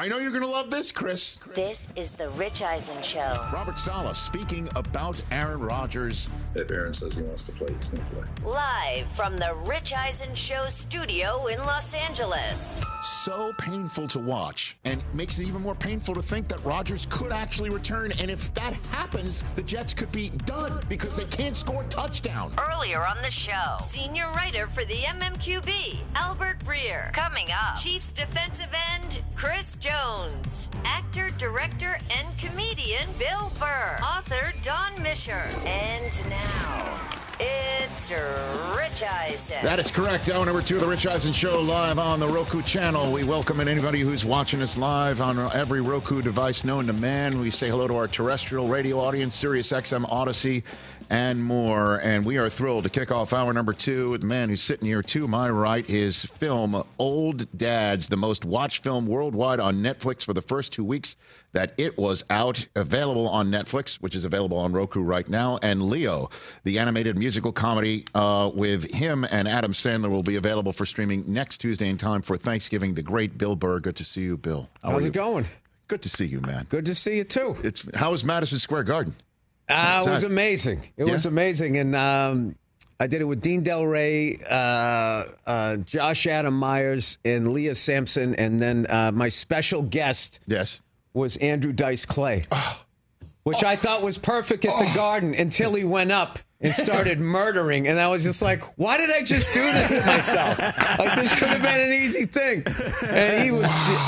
I know you're going to love this, Chris. This is the Rich Eisen Show. Robert Saleh speaking about Aaron Rodgers. If Aaron says he wants to play, he's going to play. Live from the Rich Eisen Show studio in Los Angeles. So painful to watch, and makes it even more painful to think that Rodgers could actually return. And if that happens, the Jets could be done because they can't score a touchdown. Earlier on the show, senior writer for the MMQB, Albert Breer. Coming up, Chiefs defensive end, Chris Jones. Actor, director, and comedian, Bill Burr. Author, Don Misher. And now, it's Rich Eisen. That is correct. Hour number 2 of the Rich Eisen Show, live on the Roku channel. We welcome anybody who's watching us live on every Roku device known to man. We say hello to our terrestrial radio audience, Sirius XM, Odyssey, and more. And we are thrilled to kick off hour number 2 with the man who's sitting here to my right. His film, Old Dads, the most watched film worldwide on Netflix for the first 2 weeks that it was out, available on Netflix, which is available on Roku right now. And Leo, the animated musical comedy with him and Adam Sandler, will be available for streaming next Tuesday in time for Thanksgiving. The great Bill Burr. Good to see you, Bill. How's it going? Good to see you, man. Good to see you, too. How was Madison Square Garden? It was amazing. It was amazing. And I did it with Dean Del Rey, Josh Adam Myers, and Leah Sampson. And then my special guest was Andrew Dice Clay, which I thought was perfect at the Garden until he went up and started murdering. And I was just like, why did I just do this to myself? Like, this could have been an easy thing. And he was,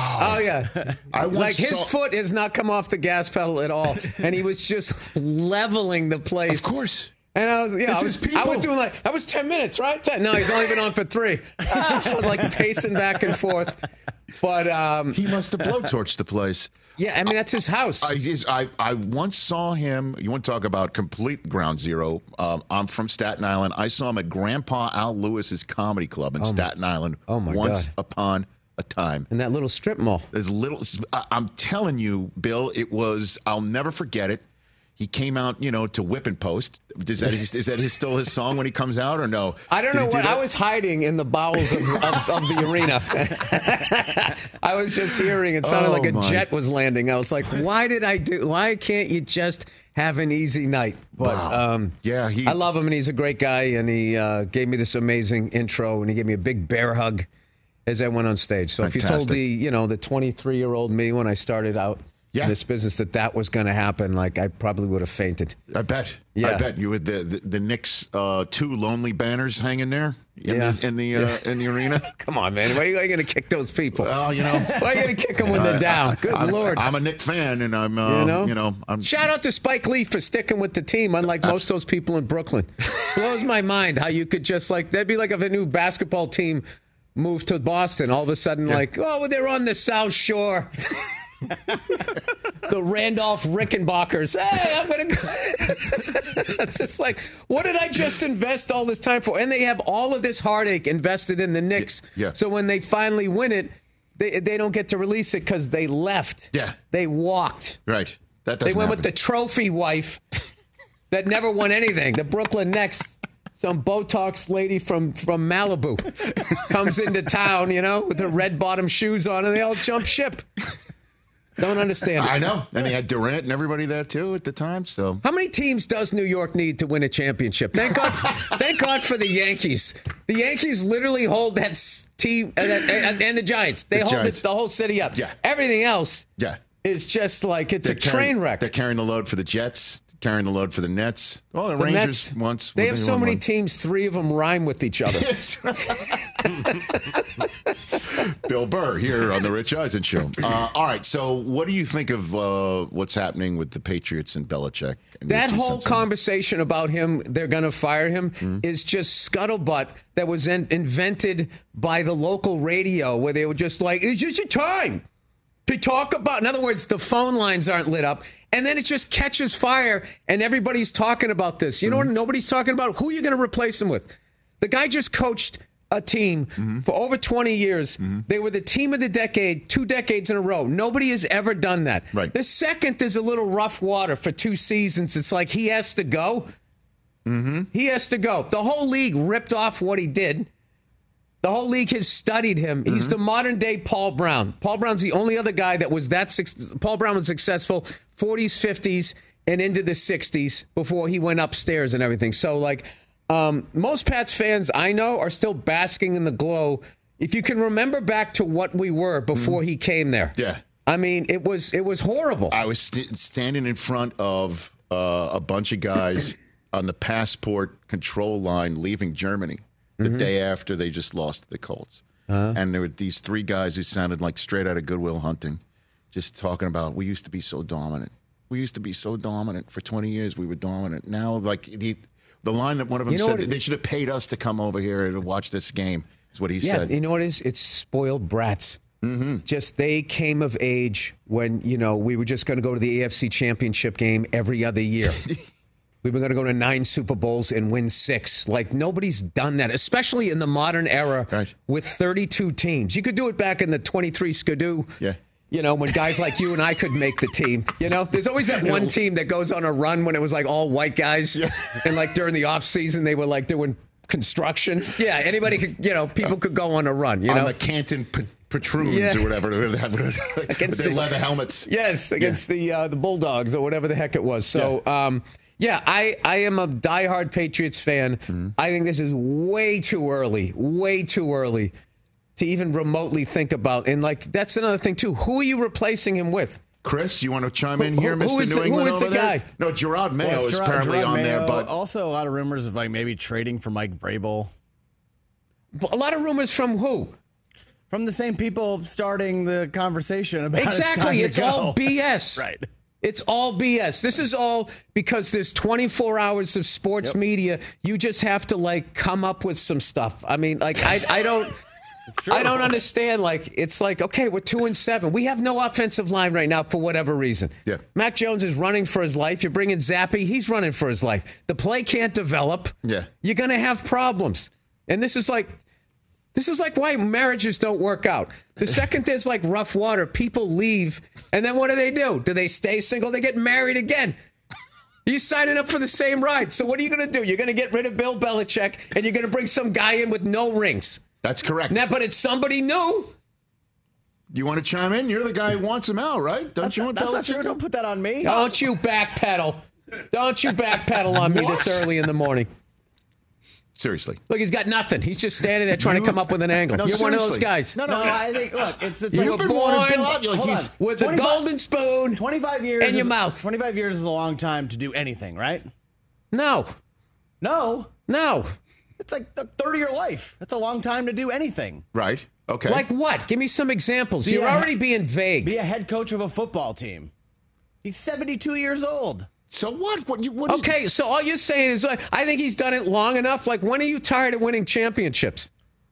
his foot has not come off the gas pedal at all. And he was just leveling the place. Of course. And I was doing that was 10 minutes, right? No, he's only been on for 3. Like pacing back and forth. But he must have blowtorched the place. Yeah, I mean, that's his house. I once saw him. You want to talk about complete ground zero? I'm from Staten Island. I saw him at Grandpa Al Lewis's comedy club in Staten Island. Once upon a time. In that little strip mall. I'm telling you, Bill, it was. I'll never forget it. He came out, to Whip and Post. Is that still his song when he comes out, or no? I don't know what. I was hiding in the bowels of the arena. I was just hearing it sounded like a jet was landing. I was like, why can't you just have an easy night? But I love him, and he's a great guy, and he gave me this amazing intro, and he gave me a big bear hug as I went on stage. So Fantastic. If you told the 23-year-old me when I started out in this business that was going to happen, like, I probably would have fainted. I bet. Yeah. I bet you with the Knicks 2 lonely banners hanging there in the arena. Come on, man. Why are you going to kick those people? Well, why are you going to kick them when they're down? Good Lord. I'm a Knick fan, and I'm shout out to Spike Lee for sticking with the team, unlike most of those people in Brooklyn. Blows my mind how you could just, that'd be like if a new basketball team moved to Boston, all of a sudden, they're on the South Shore. The Randolph Rickenbackers. Hey, I'm going to go. It's just like, what did I just invest all this time for? And they have all of this heartache invested in the Knicks. Yeah. So when they finally win it, they don't get to release it because they left. Yeah. They walked. Right. That doesn't They went with the trophy wife that never won anything. The Brooklyn Nets. Some Botox lady from Malibu comes into town, with her red bottom shoes on, and they all jump ship. Don't understand it. I know. And they had Durant and everybody there, too, at the time. So, how many teams does New York need to win a championship? Thank God for the Yankees. The Yankees literally hold that team, and the Giants. They hold the whole city up. Yeah. Everything else is just like it's a train wreck. They're carrying the load for the Jets. Carrying the load for the Nets. Oh, the Rangers Mets, once. They have so many teams, 3 of them rhyme with each other. Yes. Bill Burr here on the Rich Eisen Show. All right, so what do you think of what's happening with the Patriots and Belichick? And that whole conversation about him, they're going to fire him, is just scuttlebutt that was invented by the local radio where they were just like, it's just a time to talk about. In other words, the phone lines aren't lit up. And then it just catches fire, and everybody's talking about this. You know what nobody's talking about? Who are you going to replace him with? The guy just coached a team for over 20 years. They were the team of the decade, 2 decades in a row. Nobody has ever done that. Right. The second there's a little rough water for 2 seasons, it's like he has to go. He has to go. The whole league ripped off what he did. The whole league has studied him. He's the modern day Paul Brown. Paul Brown's the only other guy that was Paul Brown was successful 40s, 50s, and into the 60s before he went upstairs and everything. So, like, most Pats fans I know are still basking in the glow. If you can remember back to what we were before he came there. Yeah. I mean, it was horrible. I was standing in front of a bunch of guys on the passport control line leaving Germany the day after they just lost to the Colts. And there were these three guys who sounded like straight out of Good Will Hunting, just talking about, we used to be so dominant. We used to be so dominant. For 20 years, we were dominant. Now, like, the line that one of them said, they should have paid us to come over here and watch this game, is what he said. You know what it is? It's spoiled brats. Just they came of age when, we were just going to go to the AFC Championship game every other year. We were going to go to 9 Super Bowls and win 6. Like, nobody's done that, especially in the modern era with 32 teams. You could do it back in the 23 Skidoo. Yeah. When guys like you and I could make the team. There's always that one team that goes on a run when it was like all white guys. Yeah. And like during the off season, they were like doing construction. Yeah, anybody could, people could go on a run. On the Canton Patroons or whatever. Against the leather helmets. Yes, against the Bulldogs or whatever the heck it was. So, I am a diehard Patriots fan. I think this is way too early to even remotely think about. And, like, that's another thing, too. Who are you replacing him with? Chris, you want to chime in here, Mr. New England? Who is the guy? No, Gerard Mayo is apparently on there. But also a lot of rumors of, like, maybe trading for Mike Vrabel. A lot of rumors from who? From the same people starting the conversation about exactly. It's all BS. Right. It's all BS. This is all because there's 24 hours of sports media. You just have to, like, come up with some stuff. I mean, like, I don't... I don't understand. Like, it's like, okay, we're 2-7. We have no offensive line right now for whatever reason. Yeah. Mac Jones is running for his life. You're bringing Zappy. He's running for his life. The play can't develop. Yeah. You're going to have problems. And this is like why marriages don't work out. The second there's like rough water, people leave. And then what do? Do they stay single? They get married again. You're signing up for the same ride. So what are you going to do? You're going to get rid of Bill Belichick and you're going to bring some guy in with no rings. That's correct. Now, but it's somebody new. You want to chime in? You're the guy who wants him out, right? That's not true. Don't put that on me. Don't you backpedal. Don't you backpedal on me this early in the morning. Seriously. Look, he's got nothing. He's just standing there trying to come up with an angle. No, You're one of those guys. No, I think, look, it's like you've been born with a golden spoon 25 years in your mouth. 25 years is a long time to do anything, right? No. It's like a third of your life. That's a long time to do anything. Right. Okay. Like what? Give me some examples. You're already being vague. Be a head coach of a football team. He's 72 years old. So what? Okay, so all you're saying is, I think he's done it long enough. Like, when are you tired of winning championships?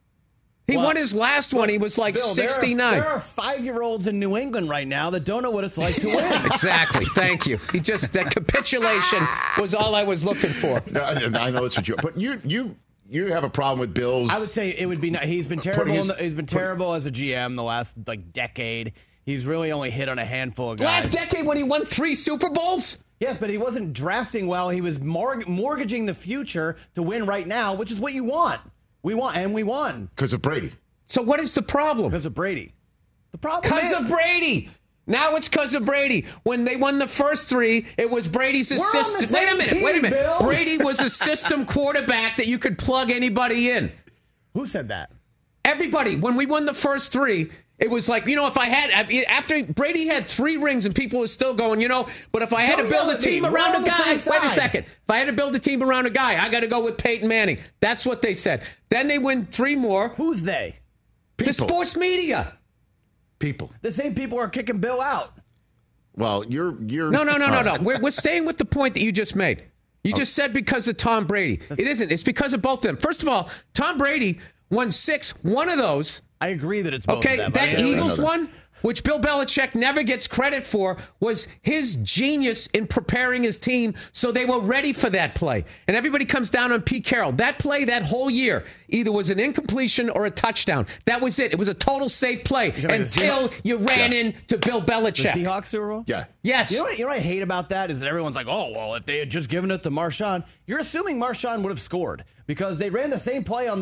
He won his last one. He was like Bill, 69. There are 5-year-olds in New England right now that don't know what it's like to win. Exactly. Thank you. That capitulation was all I was looking for. I know that's what you. But you have a problem with Bills. I would say it would be. He's been terrible. He's been terrible as a GM the last decade. He's really only hit on a handful of guys. Last decade when he won 3 Super Bowls? Yes, but he wasn't drafting well. He was mortgaging the future to win right now, which is what you want. We won. Because of Brady. So what is the problem? Because of Brady. The problem Because of Brady. Now it's because of Brady. When they won the first 3, it was Brady's assistant. Wait a minute. Bill. Brady was a system quarterback that you could plug anybody in. Who said that? Everybody. When we won the first 3, it was like, if I had, after Brady had 3 rings and people were still going, but if I had to build a team around a guy, wait a second. If I had to build a team around a guy, I got to go with Peyton Manning. That's what they said. Then they win 3 more. Who's they? People. The sports media. People. The same people are kicking Bill out. Well, you're. No. We're staying with the point that you just made. You just said because of Tom Brady. It isn't. It's because of both of them. First of all, Tom Brady won 6. One of those. I agree that it's both okay, of them. That Eagles one, which Bill Belichick never gets credit for, was his genius in preparing his team so they were ready for that play. And everybody comes down on Pete Carroll. That play that whole year either was an incompletion or a touchdown. That was it. It was a total safe play until you ran into Bill Belichick. The Seahawks Super Bowl? Yeah. Yes. You know what I hate about that is that everyone's like, oh, well, if they had just given it to Marshawn. You're assuming Marshawn would have scored because they ran the same play on the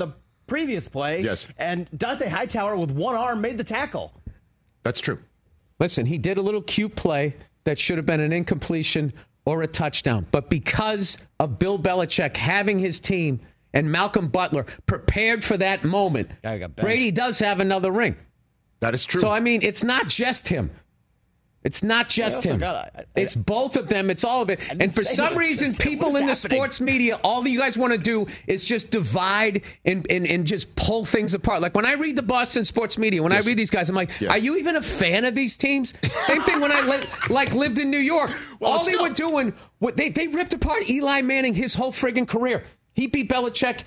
previous play. Yes. And Dante Hightower with one arm made the tackle. That's true. Listen, he did a little cute play that should have been an incompletion or a touchdown. But because of Bill Belichick having his team and Malcolm Butler prepared for that moment, Guy got benched. Brady does have another ring. That is true. So, I mean, it's not just him. It's not just him. It's both of them. It's all of it. And for some reason, people in the sports media, all you guys want to do is just divide and just pull things apart. Like when I read the Boston sports media, when I read these guys, I'm like, are you even a fan of these teams? Same thing when I lived in New York. Well, all they were doing, they ripped apart Eli Manning his whole friggin' career. He beat Belichick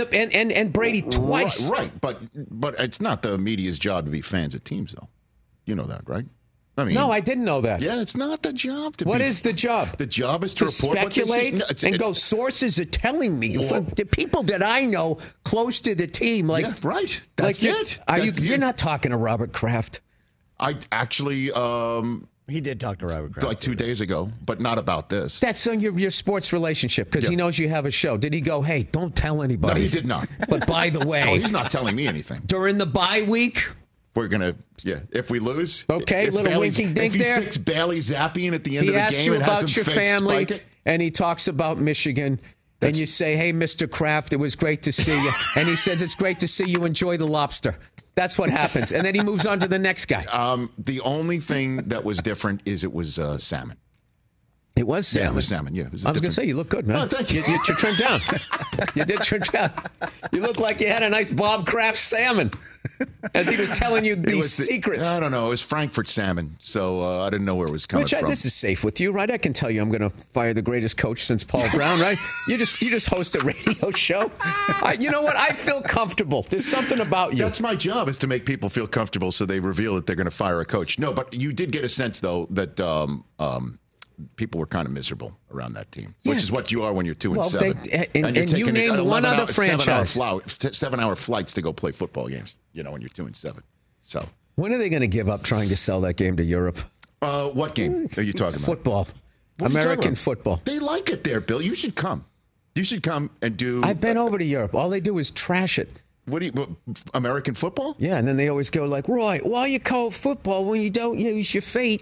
and Brady twice. Right. But it's not the media's job to be fans of teams, though. You know that, right? I mean, No, I didn't know that. Yeah, it's not the job to be. What is the job? The job is to report speculate what they see. and go, sources are telling me. The people that I know close to the team. Like, yeah, right. That's like it. You're not talking to Robert Kraft. I actually, He did talk to Robert Kraft. like 2 days ago, but not about this. That's on your sports relationship because he knows you have a show. Did he go, hey, don't tell anybody? No, he did not. But by the way, No, he's not telling me anything. during the bye week, We're going to, if we lose. Okay, if little Bailey's- winky dink if he there. sticks Bailey Zappian at the end he of the asks game you and has about him your fake family, spike it. and he talks about Michigan. And you say, hey, Mr. Kraft, it was great to see you. And he says, it's great to see you enjoy the lobster. That's what happens. And then he moves on to the next guy. The only thing that was different is it was salmon. It was salmon. Yeah, it was salmon. Yeah, it was I was going to say, you look good, man. Oh, thank you. You trimmed down. You did trim down. You look like you had a nice Bob Kraft salmon as he was telling you these secrets. I don't know. It was Frankfurt salmon, so I didn't know where it was coming from. This is safe with you, right? I can tell you I'm going to fire the greatest coach since Paul Brown, right? You just host a radio show. You know what? I feel comfortable. There's something about you. That's my job, is to make people feel comfortable so they reveal that they're going to fire a coach. No, but you did get a sense, though, that people were kind of miserable around that team, which is what you are when you're 2-7. And you're you taking named one other franchise. 7-hour flights to go play football games, when you're 2-7. So when are they going to give up trying to sell that game to Europe? what game are you talking about? Football. What are you talking American about? football. They like it there, Bill. You should come. You should come and do. I've been over to Europe. All they do is trash it. American football? Yeah, and then they always go like, Roy, why you call football when you don't use your feet?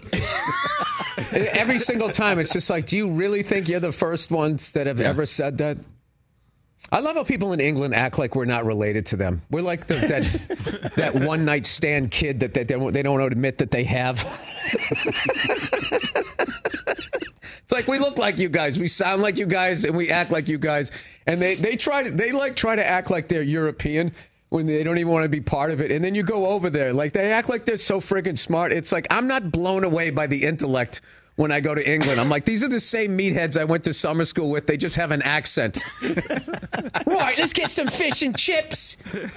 Every single time, it's just like, do you really think you're the first ones that have ever said that? I love how people in England act like we're not related to them. We're like that one night stand kid that they don't admit that they have. It's like we look like you guys, we sound like you guys, and we act like you guys. And they try to act like they're European when they don't even want to be part of it. And then you go over there, like they act like they're so friggin' smart. It's like I'm not blown away by the intellect when I go to England. I'm like, these are the same meatheads I went to summer school with. They just have an accent. Right, let's get some fish and chips.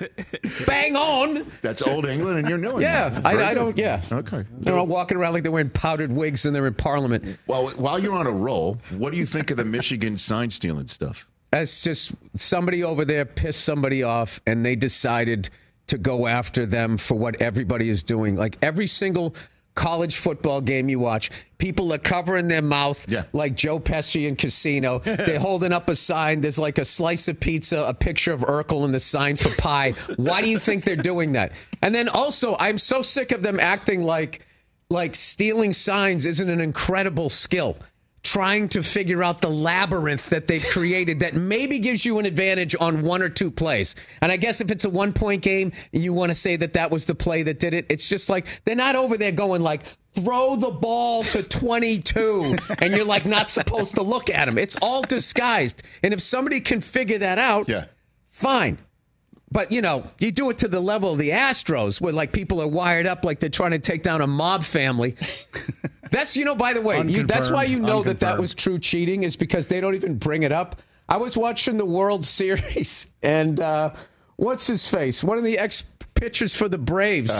Bang on. That's old England, and you're new England. Yeah, I don't. Yeah. Okay. They're all walking around like they're wearing powdered wigs and they're in Parliament. Well, while you're on a roll, what do you think of the Michigan sign stealing stuff? That's just somebody over there pissed somebody off, and they decided to go after them for what everybody is doing. Like every single college football game you watch, people are covering their mouth like Joe Pesci in Casino. They're holding up a sign. There's like a slice of pizza, a picture of Urkel, and the sign for pie. Why do you think they're doing that? And then also, I'm so sick of them acting like stealing signs isn't an incredible skill. Trying to figure out the labyrinth that they've created that maybe gives you an advantage on one or two plays. And I guess if it's a 1-point game and you want to say that was the play that did it, it's just like they're not over there going like, throw the ball to 22, and you're like not supposed to look at them. It's all disguised. And if somebody can figure that out, fine. But, you do it to the level of the Astros where, like, people are wired up like they're trying to take down a mob family. That's, by the way, that's why you know that was true cheating, is because they don't even bring it up. I was watching the World Series, and what's his face? One of the ex-pitchers for the Braves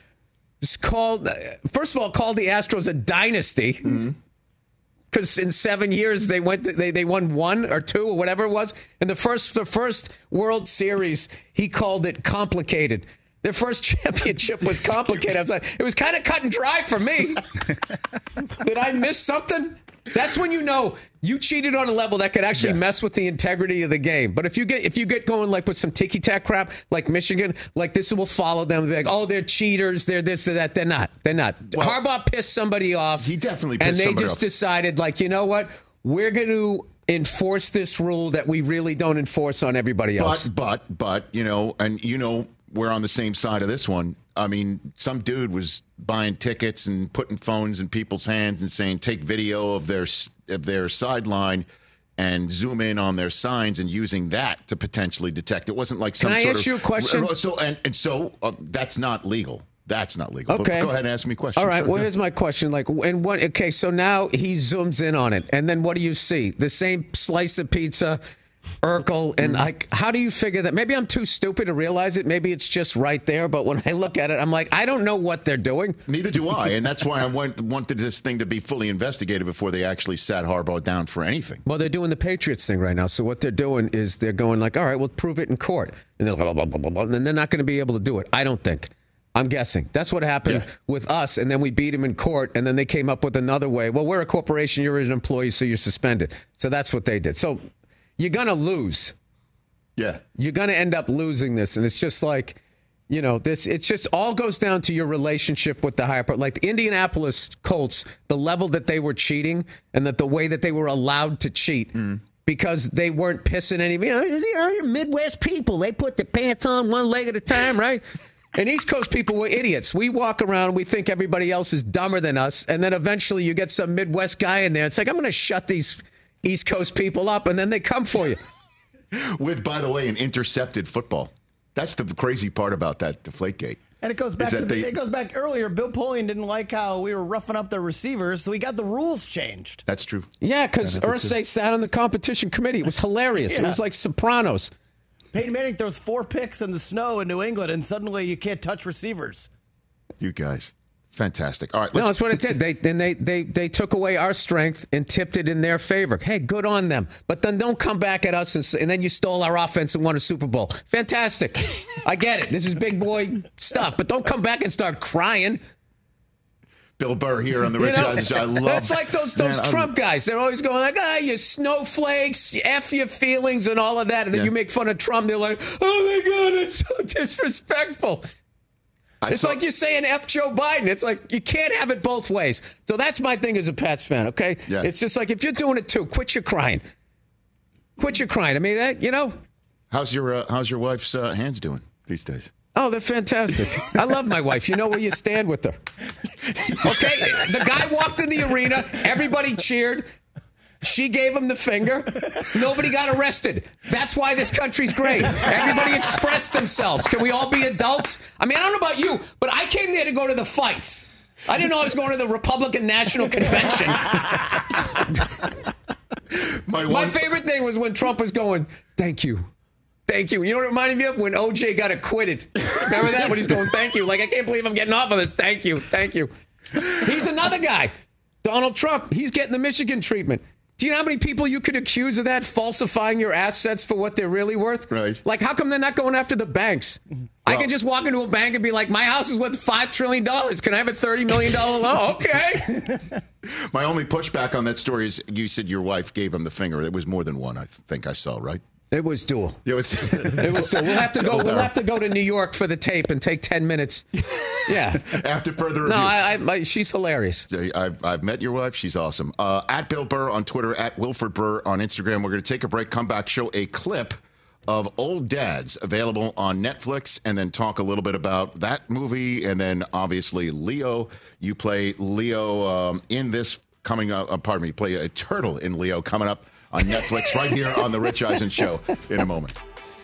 is called the Astros a dynasty. Mm-hmm. Because in 7 years they won 1 or 2 or whatever it was. And the first World Series, he called it complicated. Their first championship was complicated. I was like, it was kind of cut and dry for me. Did I miss something? That's when you know you cheated on a level that could actually mess with the integrity of the game. But if you get going like with some ticky-tack crap, like Michigan, like this will follow them. They're like, oh, they're cheaters. They're this or that. They're not. Well, Harbaugh pissed somebody off. He definitely pissed somebody off. And they just decided, like, you know what? We're going to enforce this rule that we really don't enforce on everybody else. But we're on the same side of this one. I mean, some dude was buying tickets and putting phones in people's hands and saying, take video of their sideline and zoom in on their signs and using that to potentially detect. It wasn't like some Can I sort ask you a question? So that's not legal. That's not legal. Okay. But go ahead and ask me a question. All right. Sure, Well, here's my question. Okay, so now he zooms in on it. And then what do you see? The same slice of pizza, Urkel. And how do you figure that? Maybe I'm too stupid to realize it. Maybe it's just right there. But when I look at it, I'm like, I don't know what they're doing. Neither do I. And that's why I wanted this thing to be fully investigated before they actually sat Harbaugh down for anything. Well, they're doing the Patriots thing right now. So what they're doing is they're going like, all right, we'll prove it in court. And they're blah, blah, blah, blah, blah. And then they're not going to be able to do it. I don't think. I'm guessing. That's what happened with us, and then we beat him in court, and then they came up with another way. Well, we're a corporation, you're an employee, so you're suspended. So that's what they did. So you're going to lose. Yeah. You're going to end up losing this, and it's just like, it's just all goes down to your relationship with the higher part. Like the Indianapolis Colts, the level that they were cheating and that the way that they were allowed to cheat because they weren't pissing any, you're Midwest people. They put the pants on one leg at a time, right? And East Coast people were idiots. We walk around and we think everybody else is dumber than us. And then eventually you get some Midwest guy in there. It's like, I'm going to shut these East Coast people up. And then they come for you. With, by the way, an intercepted football. That's the crazy part about that Deflategate. And it goes back it goes back earlier. Bill Polian didn't like how we were roughing up the receivers, so he got the rules changed. That's true. Yeah, because Irsay sat on the competition committee. It was hilarious. It was like Sopranos. Peyton Manning throws 4 picks in the snow in New England, and suddenly you can't touch receivers. You guys, fantastic. All right, no, that's what it did. They took away our strength and tipped it in their favor. Hey, good on them. But then don't come back at us and then you stole our offense and won a Super Bowl. Fantastic. I get it. This is big boy stuff. But don't come back and start crying. Bill Burr here on the Rich Eisen Show. I love that. It's like those Trump guys. They're always going like, you snowflakes, F your feelings and all of that. And then you make fun of Trump. They're like, oh, my God, it's so disrespectful. It's like you're saying F Joe Biden. It's like you can't have it both ways. So that's my thing as a Pats fan, okay? Yeah. It's just like if you're doing it too, quit your crying. Quit your crying. I mean, How's your wife's hands doing these days? Oh, they're fantastic. I love my wife. You know where you stand with her. Okay? The guy walked in the arena. Everybody cheered. She gave him the finger. Nobody got arrested. That's why this country's great. Everybody expressed themselves. Can we all be adults? I mean, I don't know about you, but I came there to go to the fights. I didn't know I was going to the Republican National Convention. My favorite thing was when Trump was going, thank you. Thank you. You know what it reminded me of? When OJ got acquitted. Remember that? When he's going, thank you. Like, I can't believe I'm getting off of this. Thank you. Thank you. He's another guy. Donald Trump. He's getting the Michigan treatment. Do you know how many people you could accuse of that, falsifying your assets for what they're really worth? Right. Like, how come they're not going after the banks? I can just walk into a bank and be like, my house is worth $5 trillion. Can I have a $30 million loan? Okay. My only pushback on that story is you said your wife gave him the finger. It was more than one, I think I saw, right? It was dual. It was dual. We'll have to go to New York for the tape and take 10 minutes. Yeah. After further review. No, she's hilarious. I've met your wife. She's awesome. At Bill Burr on Twitter, at Wilford Burr on Instagram. We're going to take a break, come back, show a clip of Old Dads available on Netflix, and then talk a little bit about that movie. And then obviously Leo, you play Leo in this coming up. You play a turtle in Leo coming up on Netflix right here on The Rich Eisen Show in a moment.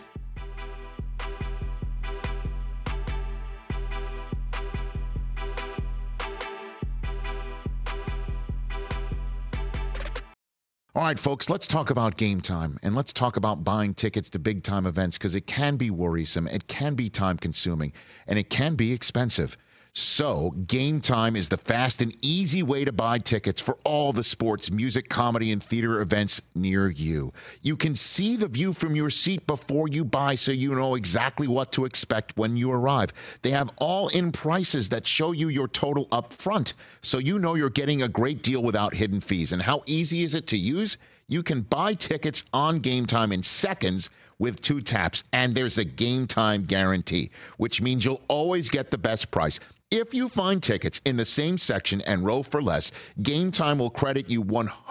All right, folks, let's talk about game time, and let's talk about buying tickets to big-time events because it can be worrisome, it can be time-consuming, and it can be expensive. So, Game Time is the fast and easy way to buy tickets for all the sports, music, comedy, and theater events near you. You can see the view from your seat before you buy, so you know exactly what to expect when you arrive. They have all-in prices that show you your total up front, so you know you're getting a great deal without hidden fees. And how easy is it to use? You can buy tickets on Game Time in seconds with 2 taps, and there's a Game Time guarantee, which means you'll always get the best price. If you find tickets in the same section and row for less, Game Time will credit you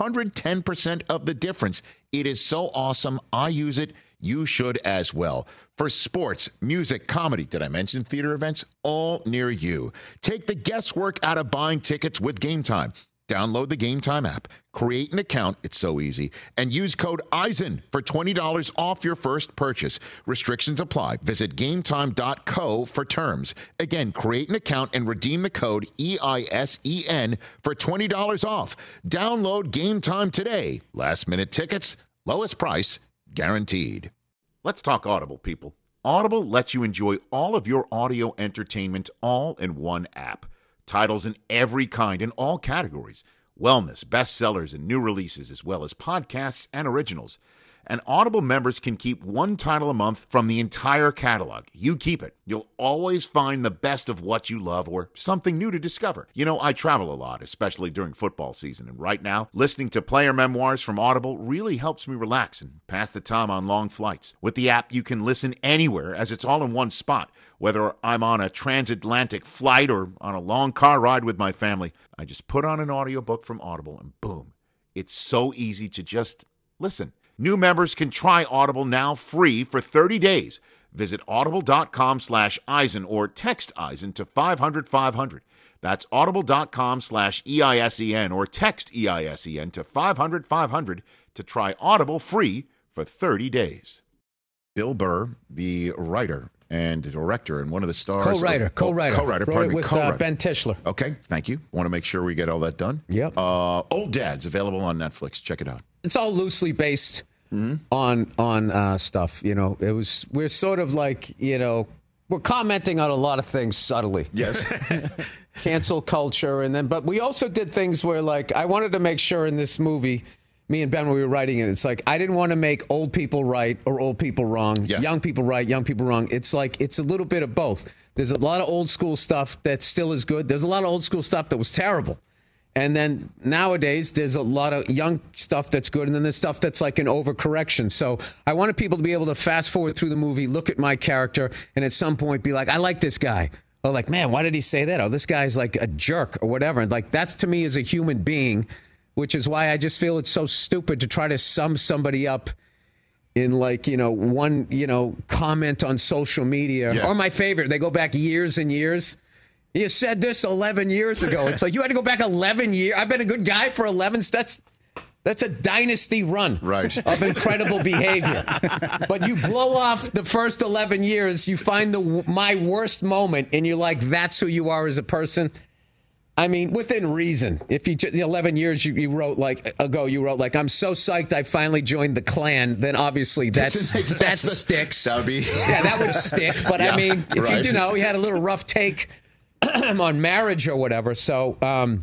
110% of the difference. It is so awesome. I use it. You should as well. For sports, music, comedy, did I mention theater events? All near you. Take the guesswork out of buying tickets with Game Time. Download the Game Time app, create an account, it's so easy, and use code EISEN for $20 off your first purchase. Restrictions apply. Visit gametime.co for terms. Again, create an account and redeem the code EISEN for $20 off. Download Game Time today. Last minute tickets, lowest price, guaranteed. Let's talk Audible, people. Audible lets you enjoy all of your audio entertainment all in one app. Titles in every kind in all categories. Wellness, bestsellers, and new releases, as well as podcasts and originals. And Audible members can keep one title a month from the entire catalog. You keep it. You'll always find the best of what you love or something new to discover. You know, I travel a lot, especially during football season. And right now, listening to player memoirs from Audible really helps me relax and pass the time on long flights. With the app, you can listen anywhere as it's all in one spot. Whether I'm on a transatlantic flight or on a long car ride with my family, I just put on an audiobook from Audible and boom, it's so easy to just listen. New members can try Audible now free for 30 days. Visit audible.com/Eisen or text Eisen to 500-500. That's audible.com/EISEN or text EISEN to 500-500 to try Audible free for 30 days. Bill Burr, the writer and director and one of the stars. Co-writer. Pardon me. With Ben Tischler. Okay, thank you. Want to make sure we get all that done. Yep. Old Dads, available on Netflix. Check it out. It's all loosely based on stuff. You know, we're sort of like, you know, we're commenting on a lot of things subtly. Yes. Cancel culture, but we also did things where, like, I wanted to make sure in this movie, me and Ben, when we were writing it, it's like I didn't want to make old people right or old people wrong, young people right, young people wrong. It's like it's a little bit of both. There's a lot of old school stuff that still is good. There's a lot of old school stuff that was terrible. And then nowadays, there's a lot of young stuff that's good, and then there's stuff that's like an overcorrection. So I wanted people to be able to fast forward through the movie, look at my character, and at some point be like, I like this guy. Or like, man, why did he say that? Oh, this guy's like a jerk or whatever. And like, that's to me as a human being, which is why I just feel it's so stupid to try to sum somebody up in like, you know, one, you know, comment on social media. Yeah. Or my favorite, they go back years and years. You said this 11 years ago. It's like, you had to go back 11 years. I've been a good guy for 11. That's a dynasty run of incredible behavior. But you blow off the first 11 years, you find my worst moment, and you're like, that's who you are as a person. I mean, within reason. If you 11 years you wrote like, I'm so psyched I finally joined the Klan, then obviously that sticks. That would be that would stick. But yeah, I mean, if you know, you had a little rough take on marriage or whatever. So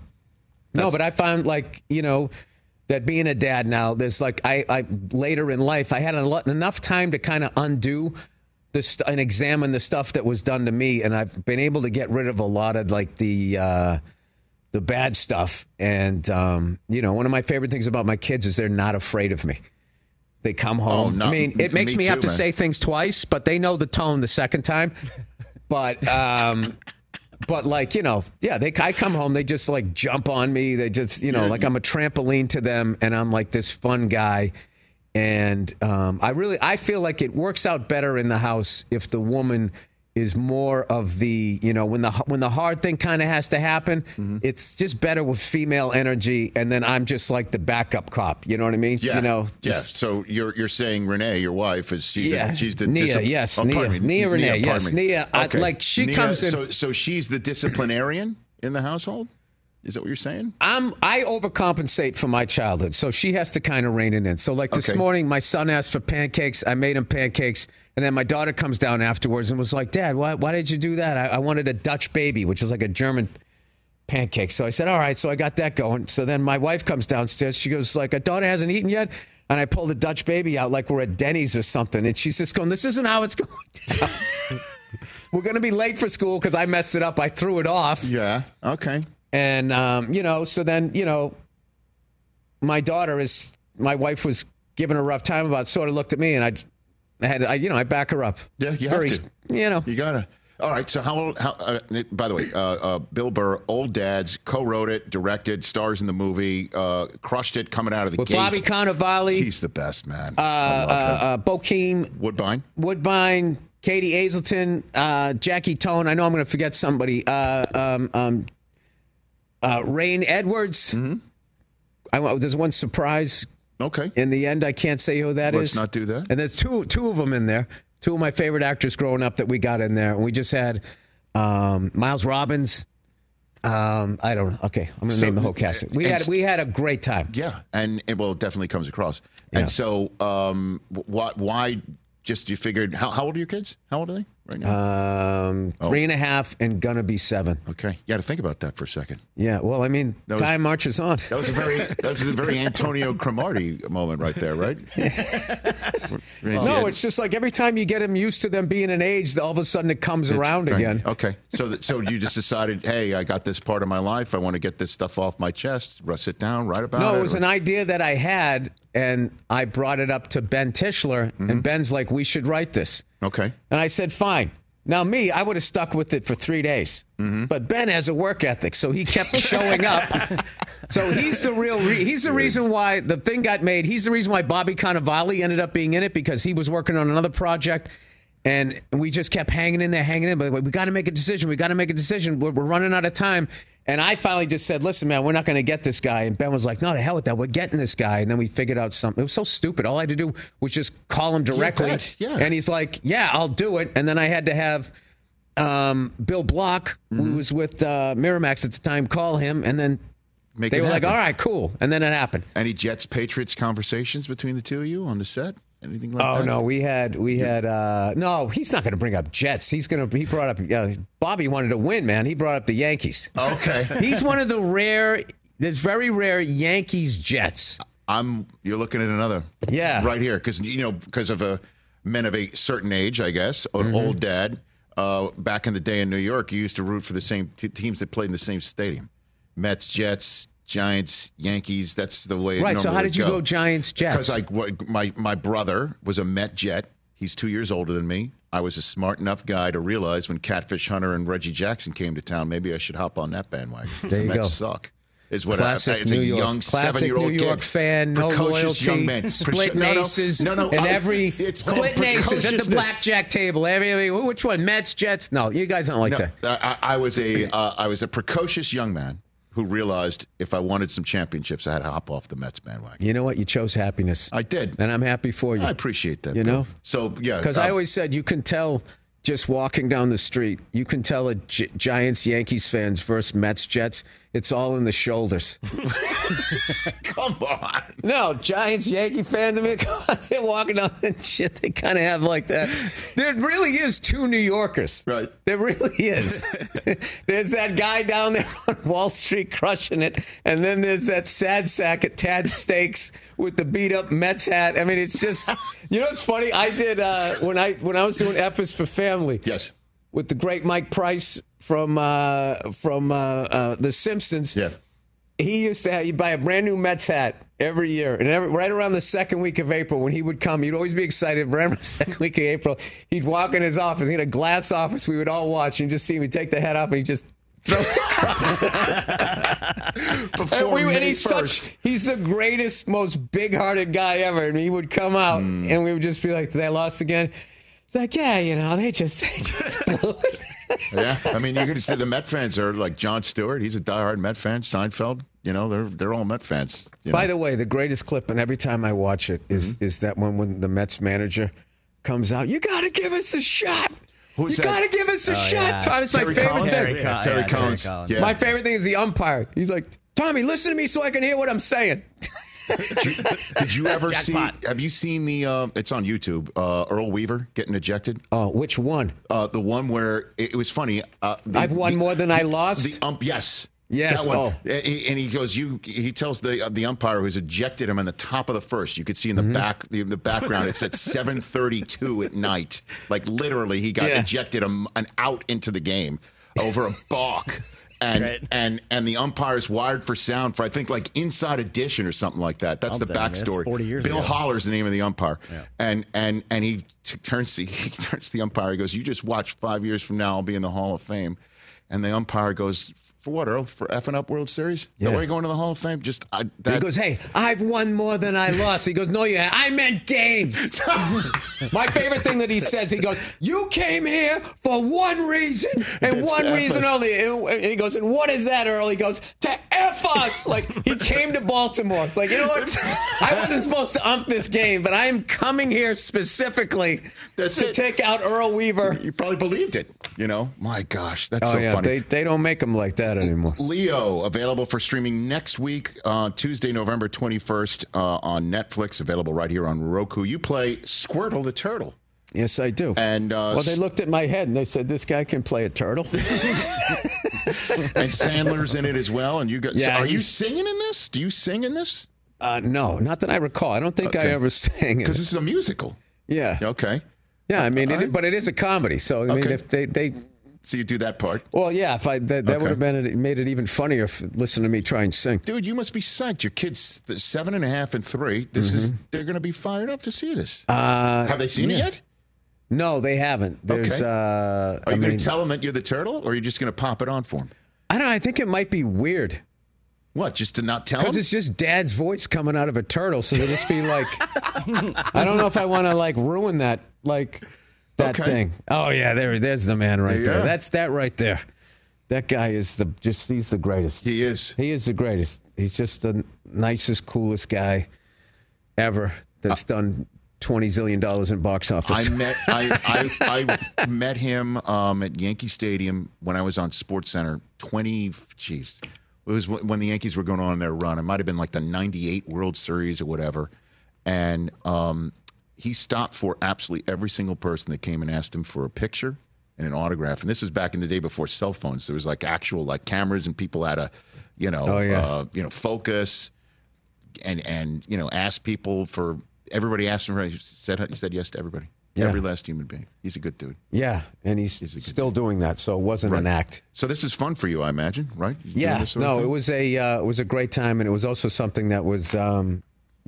no, but I found like, you know, that being a dad now, there's like I later in life I had enough time to kind of undo this and examine the stuff that was done to me, and I've been able to get rid of a lot of like the bad stuff. And you know, one of my favorite things about my kids is they're not afraid of me. They come home. I mean, it makes me have to say things twice, but they know the tone the second time. But like, you know, yeah, I come home, they just like jump on me. They just, you know, like I'm a trampoline to them, and I'm like this fun guy. And I feel like it works out better in the house if the woman is more of the, you know, when the hard thing kind of has to happen, it's just better with female energy, and then I'm just like the backup cop. You know what I mean? Yeah. You know. So you're saying Renee, your wife, she's the Nia, yes, Nia Renee, yes, Nia. Okay. Like she Nia, comes in. So she's the disciplinarian in the household. Is that what you're saying? I overcompensate for my childhood, so she has to kind of rein it in. So like this morning, my son asked for pancakes. I made him pancakes. And then my daughter comes down afterwards and was like, Dad, why did you do that? I wanted a Dutch baby, which is like a German pancake. So I said, all right. So I got that going. So then my wife comes downstairs. She goes like, a daughter hasn't eaten yet. And I pulled a Dutch baby out like we're at Denny's or something. And she's just going, this isn't how it's going down. We're going to be late for school because I messed it up. I threw it off. Yeah. Okay. And, so then, my wife was giving her a rough time about it, sort of looked at me and I back her up. Yeah, you have to. You got to. All right. So by the way, Bill Burr, Old Dads, co-wrote it, directed, stars in the movie, crushed it coming out of the gate. With Bobby Cannavale. He's the best, man. Bokeem. Woodbine. Katie Hazelton, Jackie Tone. I know I'm going to forget somebody. Rain Edwards. Mm-hmm. There's one surprise. Okay. In the end, I can't say who that is. Let's not do that. And there's two of them in there. Two of my favorite actors growing up that we got in there. And we just had Miles Robbins. I don't know. Okay, I'm going to name the whole cast. We had a great time. Yeah, and it definitely comes across. Yeah. And so, why? Just you figured. How old are your kids? How old are they right now? 3.5 and gonna be 7. Okay, you got to think about that for a second. Yeah. Well, I mean, time marches on. That was a very Antonio Cromartie moment right there, right? No, it's just like every time you get them used to them being an age, all of a sudden it comes around again. Okay, so you just decided, hey, I got this part of my life. I want to get this stuff off my chest. Sit down, write about it. No, it was an idea that I had, and I brought it up to Ben Tischler, and Ben's like, we should write this. Okay. And I said, fine. Now, I would have stuck with it for 3 days. Mm-hmm. But Ben has a work ethic, so he kept showing up. So he's the reason why the thing got made. He's the reason why Bobby Cannavale ended up being in it, because he was working on another project. And we just kept hanging in there. But we got to make a decision. We're running out of time. And I finally just said, listen, man, we're not going to get this guy. And Ben was like, no, to hell with that. We're getting this guy. And then we figured out something. It was so stupid. All I had to do was just call him directly. Yeah. And he's like, yeah, I'll do it. And then I had to have Bill Block, who was with Miramax at the time, call him. And then they were like, all right, cool. And then it happened. Any Jets-Patriots conversations between the two of you on the set? Anything like that? Oh, no, we had no, he's not going to bring up Jets. He brought up, Bobby wanted to win, man. He brought up the Yankees. Okay. He's one of there's very rare Yankees Jets. You're looking at another. Yeah. Right here. Because of men of a certain age, I guess, an old dad, back in the day in New York, you used to root for the same teams that played in the same stadium. Mets, Jets, Giants, Yankees. That's the way it normally so how did you go Giants, Jets? Because my brother was a Met Jet. He's 2 years older than me. I was a smart enough guy to realize when Catfish Hunter and Reggie Jackson came to town, maybe I should hop on that bandwagon. There you Mets go. Suck. Is what classic as a young 7-year-old New York kid, fan, no precocious loyalty, young man. split aces, no, and it's split aces at the blackjack table. Which one? Mets, Jets? No, you guys don't like that. I was a precocious young man who realized if I wanted some championships, I had to hop off the Mets bandwagon. You know what? You chose happiness. I did. And I'm happy for you. I appreciate that. You know? So, yeah. Because I always said you can tell just walking down the street, you can tell a Giants, Yankees fans versus Mets, Jets. It's all in the shoulders. Come on. No, Giants, Yankee fans, I mean, they're walking down and shit. They kind of have like that. There really is two New Yorkers. Right. There really is. There's that guy down there on Wall Street crushing it. And then there's that sad sack at Tad Steaks with the beat up Mets hat. I mean, it's just, you know, it's funny. I did, when I was doing F is for Family. Yes. With the great Mike Price from The Simpsons. Yeah. He used to buy a brand new Mets hat every year. And right around the second week of April, when he would come, he'd always be excited. Right around the second week of April, he'd walk in his office. He had a glass office. We would all watch and just see him. He'd take the hat off and he'd just throw it. He's the greatest, most big-hearted guy ever. And he would come out and we would just be like, they lost again. It's like, yeah, you know, they just blew it. Yeah, I mean, you could say the Met fans are like Jon Stewart. He's a diehard Met fan. Seinfeld, you know, they're all Met fans. By the way, the greatest clip, and every time I watch it, is that when the Mets manager comes out, you got to give us a shot. Who's You that? got to give us a shot, yeah. Tom. It's my Terry favorite Collins? thing. Terry Collins. Yeah. My favorite thing is the umpire. He's like, Tommy, listen to me so I can hear what I'm saying. Did you ever Jackpot. see? Have you seen the? It's on YouTube. Earl Weaver getting ejected. Oh, which one? The one where it was funny. I've won more than I lost. The yes. Yes. That one. Oh. And he goes. He tells the umpire who's ejected him on the top of the first. You could see in the back the background. It's at 7:32 at night. Like literally, he got ejected an out into the game over a balk. And the umpire's wired for sound for I think like Inside Edition or something like that. That's the backstory. 40 years Bill ago. Holler's the name of the umpire, and he turns to the umpire. He goes, "You just watch 5 years from now, I'll be in the Hall of Fame." And the umpire goes, "For what, Earl? For effing up World Series? Yeah. That way you're going to the Hall of Fame?" He goes, "Hey, I've won more than I lost." He goes, "No, you haven't. I meant games." My favorite thing that he says, he goes, "You came here for one reason and That's one to F reason us. only." And he goes, "And what is that, Earl?" He goes, "To F us." Like, he came to Baltimore. It's like, you know what? I wasn't supposed to ump this game, but I am coming here specifically to take out Earl Weaver. You probably believed it. You know, my gosh, that's Oh, so yeah, funny. they don't make them like that anymore. Leo, available for streaming next week, Tuesday, November 21st on Netflix, available right here on Roku. You play Squirtle the Turtle. Yes, I do. And well, they looked at my head and they said, "This guy can play a turtle." and Sandler's in it as well. And you got. Yeah, so are you he's- singing in this? Do you sing in this? No, not that I recall. I don't think I Okay. ever sang it. Because this is a musical. Yeah. Okay. Yeah, I mean, All right. but it is a comedy. So, I mean, Okay. if they So you do that part. well, yeah, if that Okay. would have made it even funnier if listen to me try and sing. Dude, you must be psyched. Your kids, 7.5 and 3. This is they're going to be fired up to see this. Have they seen it yet? No, they haven't. There's, Okay. Are you I going mean, to tell them that you're the turtle, or are you just going to pop it on for them? I don't know. I think it might be weird What? Just to not tell them? because it's just Dad's voice coming out of a turtle. So they'll just be like, I don't know if I want to like ruin that that Okay. thing. Oh yeah, there's the man right There you there. are. That's that right there. That guy is he's the greatest. He is. He is the greatest. He's just the nicest, coolest guy ever that's done $20 zillion in box office. I met him at Yankee Stadium when I was on SportsCenter. It was when the Yankees were going on their run. It might have been like the '98 World Series or whatever, and he stopped for absolutely every single person that came and asked him for a picture and an autograph. And this is back in the day before cell phones. There was like actual like cameras, and people had to, focus and ask people for. Everybody asked him. He said yes to everybody. Yeah. Every last human being. He's a good dude. Yeah, and he's a good still doing that, so it wasn't an act. So this is fun for you, I imagine, right? Doing Yeah, this sort of thing? it was a great time, and it was also something that was, Robert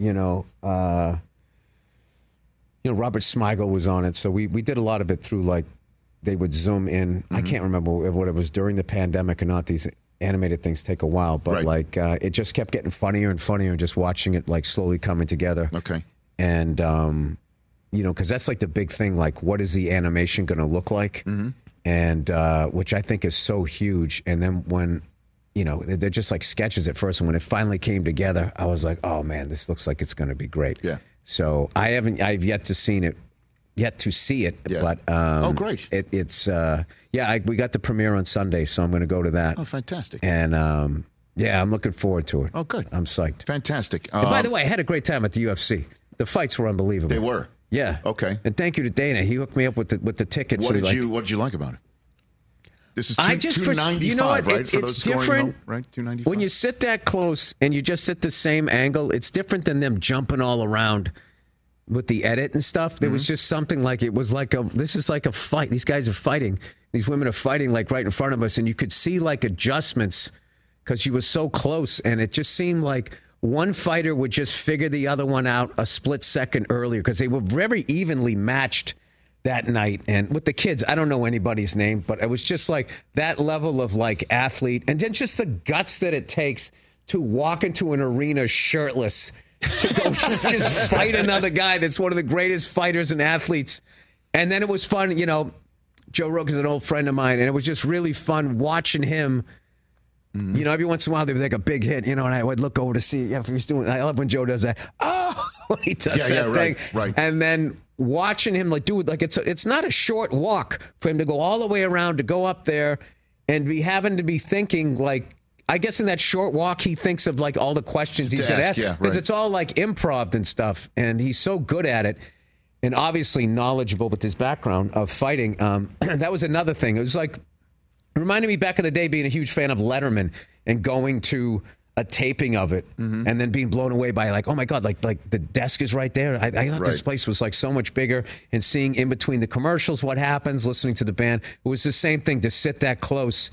Smigel was on it, so we did a lot of it through like they would zoom in. I can't remember what it was during the pandemic or not. These animated things take a while, but Right. it just kept getting funnier and funnier, just watching it like slowly coming together. Okay. And because that's like the big thing, like what is the animation going to look like, and which I think is so huge. And then when they're just like sketches at first, and when it finally came together, I was like, oh man, this looks like it's going to be great. Yeah. So I've yet to see it, Yeah. but Oh, great. We got the premiere on Sunday, so I'm going to go to that. Oh, fantastic. And I'm looking forward to it. Oh, good. I'm psyched. Fantastic. And by the way, I had a great time at the UFC. The fights were unbelievable. They were. Yeah. Okay. And thank you to Dana. He hooked me up with the tickets. What So did you like about it? This is I just $295, you know what? right? It's For those scoring different. low, right? $295. When you sit that close and you just sit the same angle, it's different than them jumping all around with the edit and stuff. There was just something like it was like this is like a fight. These guys are fighting. These women are fighting like right in front of us, and you could see like adjustments because she was so close, and it just seemed like one fighter would just figure the other one out a split second earlier because they were very evenly matched that night. And with the kids, I don't know anybody's name, but it was just like that level of like athlete, and then just the guts that it takes to walk into an arena shirtless to go just fight another guy that's one of the greatest fighters and athletes. And then it was fun, Joe Rogan's an old friend of mine, and it was just really fun watching him. Every once in a while there was like a big hit, and I would look over to see if he was doing. I love when Joe does that. Oh, when he does that thing. Right. And then watching him, like, dude, like it's not a short walk for him to go all the way around to go up there and be having to be thinking, like, I guess in that short walk, he thinks of like all the questions he's going to ask. Because it's all like improv and stuff. And he's so good at it. And obviously knowledgeable with his background of fighting. That was another thing. It was like, it reminded me back in the day being a huge fan of Letterman and going to a taping of it and then being blown away by like, oh my God, like the desk is right there. I thought this place was like so much bigger, and seeing in between the commercials what happens, listening to the band. It was the same thing to sit that close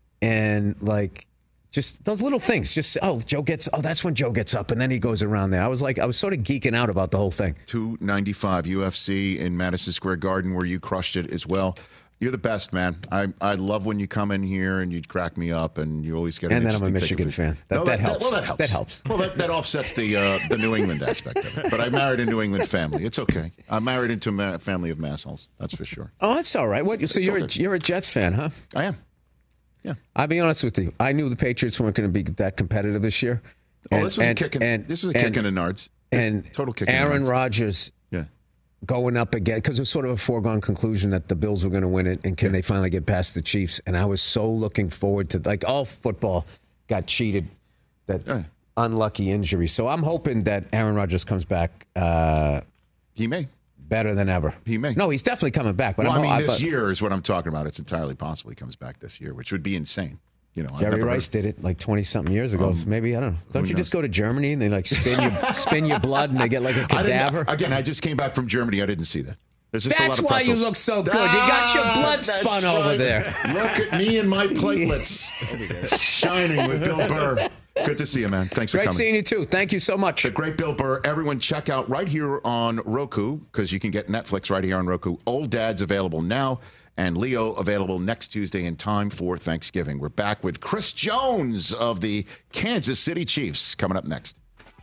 and like just those little things. Just, that's when Joe gets up and then he goes around there. I was sort of geeking out about the whole thing. 295 UFC in Madison Square Garden where you crushed it as well. You're the best, man. I love when you come in here and you crack me up, and you always get. And then I'm a Michigan fan. That helps. Well, that helps. That helps. Well, that offsets the New England aspect of it. But I married a New England family. It's okay. I married into a family of massholes. That's for sure. Oh, that's all right. What? So you're a Jets fan, huh? I am. Yeah. I'll be honest with you. I knew the Patriots weren't going to be that competitive this year. This was a kick in the nards. And total kick. Aaron Rodgers. Yeah. Going up again, because it was sort of a foregone conclusion that the Bills were going to win it, and can they finally get past the Chiefs? And I was so looking forward to, like, all football got cheated, that unlucky injury. So I'm hoping that Aaron Rodgers comes back. He may. Better than ever. He may. No, he's definitely coming back. But this year is what I'm talking about. It's entirely possible he comes back this year, which would be insane. You know, Jerry Rice did it like 20-something years ago. So maybe, I don't know. Don't you just go to Germany and they like spin your blood and they get like a cadaver? I just came back from Germany. I didn't see that. That's why you look so good. You got your blood spun over there. Look at me and my platelets shining with Bill Burr. Good to see you, man. Thanks for coming. Great seeing you, too. Thank you so much. The great Bill Burr. Everyone check out right here on Roku, because you can get Netflix right here on Roku. Old Dad's available now, and Leo available next Tuesday in time for Thanksgiving. We're back with Chris Jones of the Kansas City Chiefs coming up next.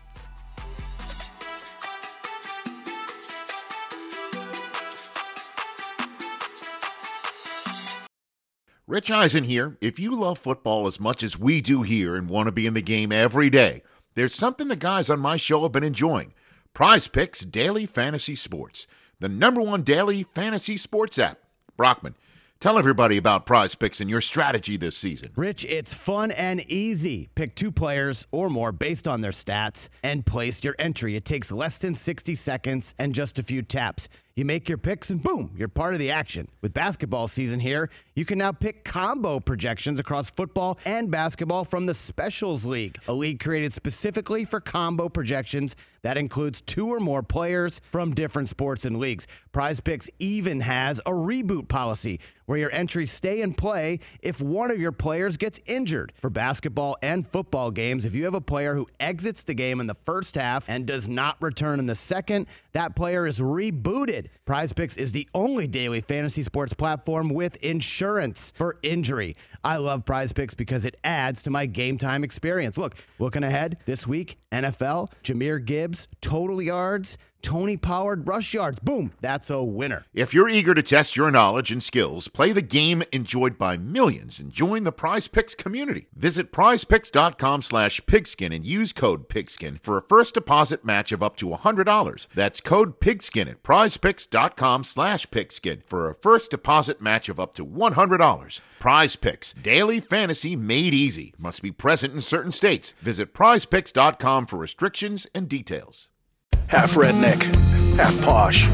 Rich Eisen here. If you love football as much as we do here and want to be in the game every day, there's something the guys on my show have been enjoying. Prize Picks Daily Fantasy Sports, the #1 daily fantasy sports app. Brockman, tell everybody about Prize Picks and your strategy this season. Rich, it's fun and easy. Pick 2 players or more based on their stats and place your entry. It takes less than 60 seconds and just a few taps. You make your picks and boom, you're part of the action. With basketball season here, you can now pick combo projections across football and basketball from the Specials League, a league created specifically for combo projections that includes 2 or more players from different sports and leagues. Prize Picks even has a reboot policy where your entries stay in play if one of your players gets injured. For basketball and football games, if you have a player who exits the game in the first half and does not return in the second, that player is rebooted. Prize Picks is the only daily fantasy sports platform with insurance for injury. I love Prize Picks because it adds to my game time experience. Look, looking ahead this week, NFL, Jahmyr Gibbs, total yards, Tony Pollard, rush yards. Boom, that's a winner. If you're eager to test your knowledge and skills, play the game enjoyed by millions, and join the Prize Picks community. Visit prizepicks.com/pigskin and use code PIGSKIN for a first deposit match of up to $100. That's code PIGSKIN at prizepicks.com/pigskin for a first deposit match of up to $100. Prize Picks, daily fantasy made easy. Must be present in certain states. Visit prizepicks.com for restrictions and details. Half redneck, half posh.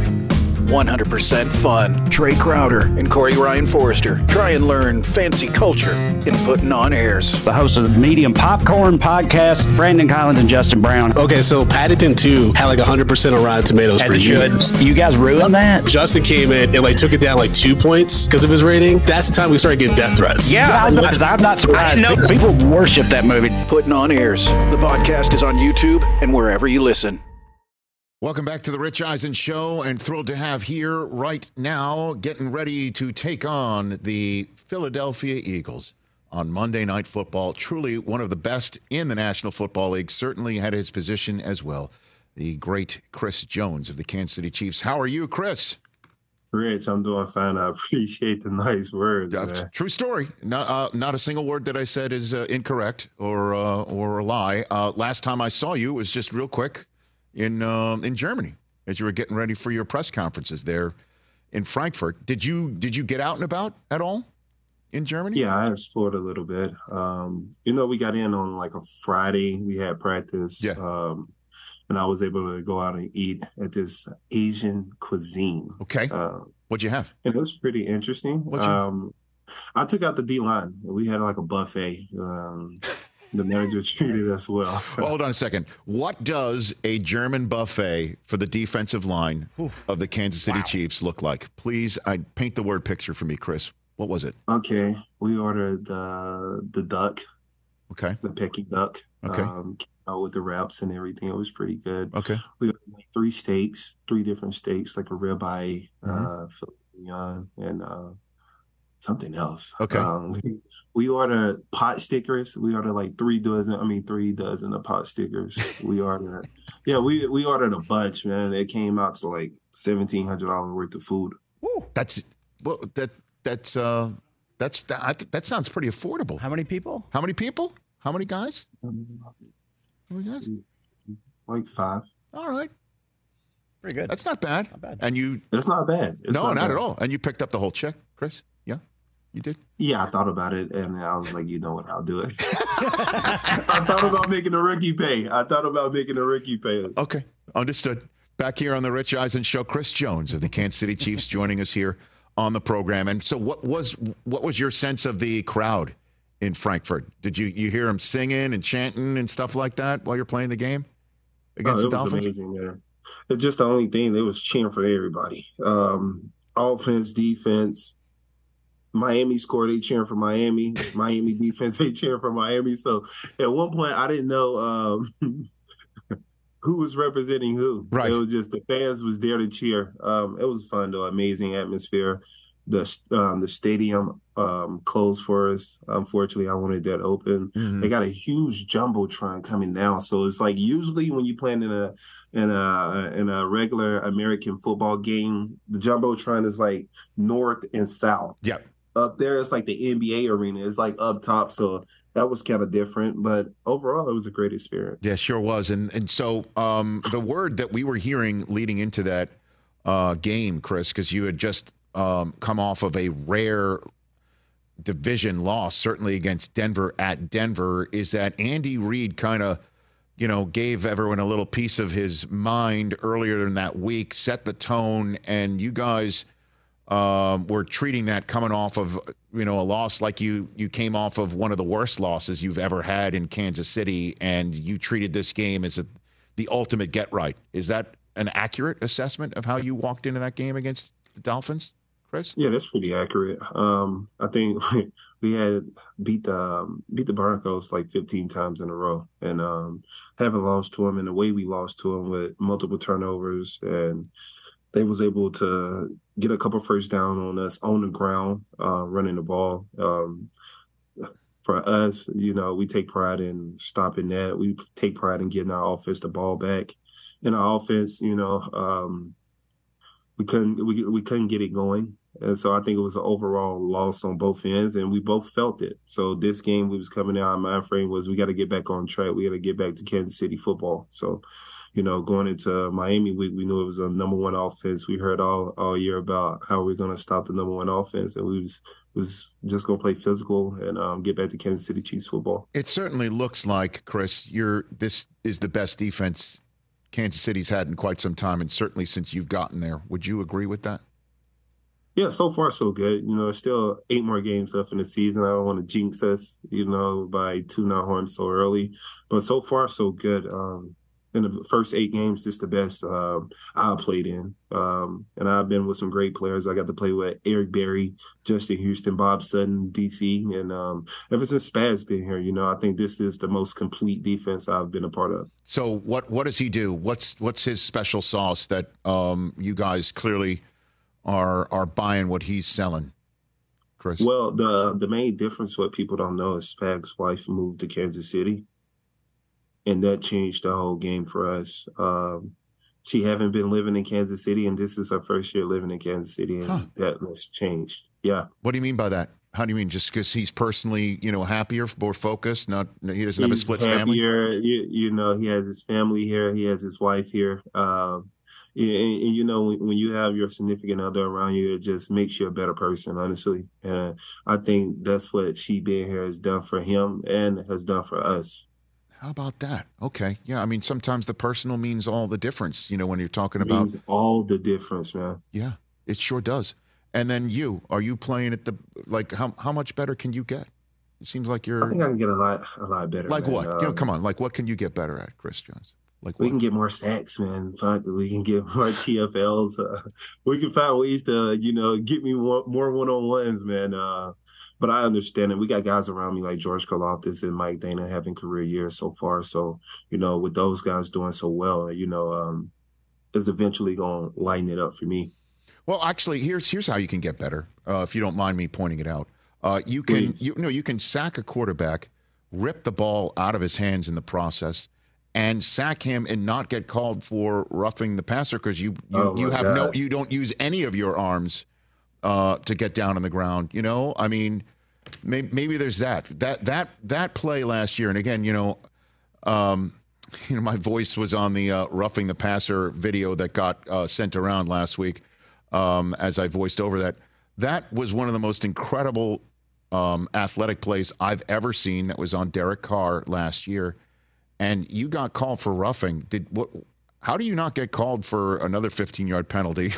100% fun. Trey Crowder and Corey Ryan Forrester try and learn fancy culture in putting on airs. The host of the Medium Popcorn Podcast, Brandon Collins and Justin Brown. Okay, so Paddington 2 had like 100% on Rotten Tomatoes As for it you. should. You guys ruined that? Justin came in and like took it down like 2 points because of his rating. That's the time we started getting death threats. Yeah, I'm not surprised. I didn't know. People worship that movie. Putting on airs. The podcast is on YouTube and wherever you listen. Welcome back to the Rich Eisen Show, and thrilled to have here right now, getting ready to take on the Philadelphia Eagles on Monday Night Football. Truly one of the best in the National Football League, certainly had his position as well. The great Chris Jones of the Kansas City Chiefs. How are you, Chris? Rich, I'm doing fine. I appreciate the nice words, man. True story. Not a single word that I said is incorrect or a lie. Last time I saw you, it was just real quick. in Germany as you were getting ready for your press conferences there in Frankfurt. Did you get out and about at all in Germany? Yeah, I explored a little bit. We got in on like a Friday. We had practice. Yeah. And I was able to go out and eat at this Asian cuisine. Okay. What'd you have? And it was pretty interesting. I took out the D-line. We had like a buffet. The manager treated us well. Well, hold on a second. What does a German buffet for the defensive line of the Kansas City Chiefs look like? Please, paint the word picture for me, Chris. What was it? Okay. We ordered the duck. Okay. The Peking duck. Okay. With the wraps and everything. It was pretty good. Okay. We got like 3 different steaks, like a ribeye, filet mignon, and something else. Okay. We ordered pot stickers. We ordered like 3 dozen of pot stickers. We ordered, we ordered a bunch, man. It came out to like $1,700 worth of food. Woo. That sounds pretty affordable. How many people? How many people? How many guys? Like 5. All right. Pretty good. That's not bad. Not bad. And It's not bad. not at all. And you picked up the whole check, Chris? Yeah, you did? Yeah, I thought about it, and I was like, you know what? I'll do it. I thought about making a rookie pay. Okay, understood. Back here on the Rich Eisen Show, Chris Jones of the Kansas City Chiefs joining us here on the program. And so what was your sense of the crowd in Frankfurt? Did you hear them singing and chanting and stuff like that while you're playing the game against the Dolphins? It was amazing, man. It's just the only thing. They was cheering for everybody. Offense, defense. Miami scored, they cheering for Miami. Miami defense, they cheering for Miami. So at one point, I didn't know who was representing who. Right. It was just the fans was there to cheer. It was fun, though. Amazing atmosphere. The stadium closed for us. Unfortunately, I wanted that open. Mm-hmm. They got a huge jumbotron coming down, so it's like usually when you playing in a regular American football game, the jumbotron is like north and south. Yeah. Up there, it's like the NBA arena. It's like up top, so that was kind of different. But overall, it was a great experience. Yeah, sure was. And so the word that we were hearing leading into that game, Chris, because you had just come off of a rare division loss, certainly against Denver at Denver, is that Andy Reid kind of, gave everyone a little piece of his mind earlier in that week, set the tone, and you guys were treating that coming off of, a loss like you came off of one of the worst losses you've ever had in Kansas City, and you treated this game as the ultimate get-right. Is that an accurate assessment of how you walked into that game against the Dolphins, Chris? Yeah, that's pretty accurate. I think we had beat the Broncos like 15 times in a row, and haven't lost to them in the way we lost to them with multiple turnovers, and they was able to get a couple first down on us on the ground, running the ball. For us, we take pride in stopping that. We take pride in getting our offense the ball back. In our offense, we couldn't get it going. And so I think it was an overall loss on both ends, and we both felt it. So this game we was coming out, our mind frame was we got to get back on track. We got to get back to Kansas City football. So, going into Miami week, we knew it was a number one offense. We heard all year about how we're going to stop the number one offense, and we was just going to play physical and get back to Kansas City Chiefs football. It certainly looks like, Chris, this is the best defense Kansas City's had in quite some time, and certainly since you've gotten there. Would you agree with that? Yeah, so far so good. There's still 8 more games left in the season. I don't want to jinx us, by tooting our horn so early. But so far so good. In the first 8 games, it's the best I played in. And I've been with some great players. I got to play with Eric Berry, Justin Houston, Bob Sutton, DC. And ever since Spaz been here, I think this is the most complete defense I've been a part of. So what does he do? What's his special sauce that you guys clearly are buying what he's selling, Chris? Well, the main difference, what people don't know, is Spag's wife moved to Kansas City, and that changed the whole game for us. She haven't been living in Kansas City, and this is her first year living in Kansas City, and that was changed. Yeah. What do you mean by that? How do you mean? Just because he's personally, happier, more focused? He doesn't have a He's split happier, family. He has his family here. He has his wife here. And when you have your significant other around you, it just makes you a better person, honestly. And I think that's what she being here has done for him and has done for us. How about that? Okay. Yeah. I mean, sometimes the personal means all the difference, when you're talking It about. means all the difference, man. Yeah, it sure does. And then are you playing at how much better can you get? It seems like I think I can get a lot better. Like man. what? Come on. Like what can you get better at, Chris Jones? Like we what? can get more sacks, man. Fuck, we can get more TFLs. We can find ways to, get me more one-on-ones, man. But I understand it. We got guys around me like George Karlaftis and Mike Dana having career years so far. So, with those guys doing so well, it's eventually going to lighten it up for me. Well, actually, here's how you can get better. If you don't mind me pointing it out, you can sack a quarterback, rip the ball out of his hands in the process, and sack him and not get called for roughing the passer because you don't use any of your arms to get down on the ground. I mean, maybe there's that play last year, and again, my voice was on the roughing the passer video that got sent around last week. As I voiced over that. That was one of the most incredible athletic plays I've ever seen. That was on Derek Carr last year. And you got called for roughing. How do you not get called for another 15-yard penalty?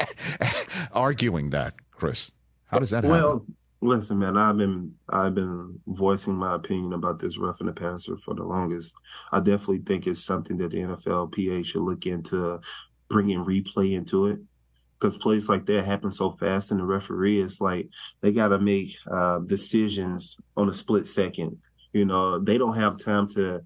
Arguing that, Chris. How does that happen? Well, listen, man, I've been voicing my opinion about this roughing the passer for the longest. I definitely think it's something that the NFLPA should look into, bringing replay into it. Because plays like that happen so fast, and the referee is like, they got to make decisions on a split second. They don't have time to